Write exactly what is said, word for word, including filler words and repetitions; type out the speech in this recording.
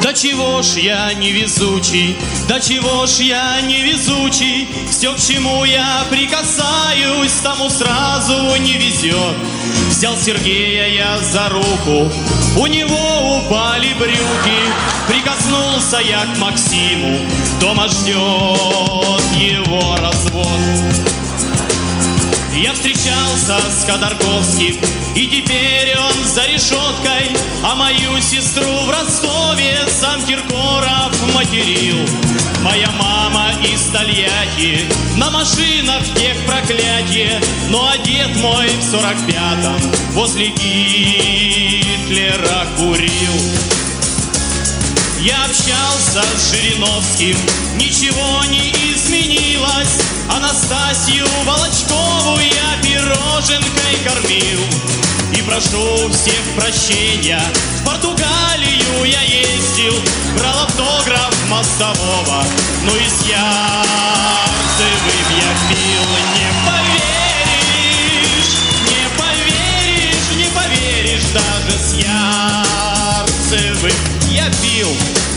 Да чего ж я невезучий, да чего ж я невезучий, все, к чему я прикасаюсь, тому сразу не везет. Взял Сергея я за руку, у него упали брюки, прикоснулся я к Максиму, дома ждет его развод. Я встречался с Ходорковским, и теперь он за решеткой, а мою сестру в Ростове сам Киркоров материл. Моя мама из Тольятти, на машинах тех проклятье, ну а дед мой в сорок пятом возле Гитлера курил. Я общался с Жириновским, ничего не изменилось. Анастасию Волочкову я пироженкой кормил. И прошу всех прощения, в Португалию я ездил, брал автограф Мостового, ну и с Ярцевым я пил. Не поверишь, не поверишь, не поверишь, даже с Ярцевым я пил.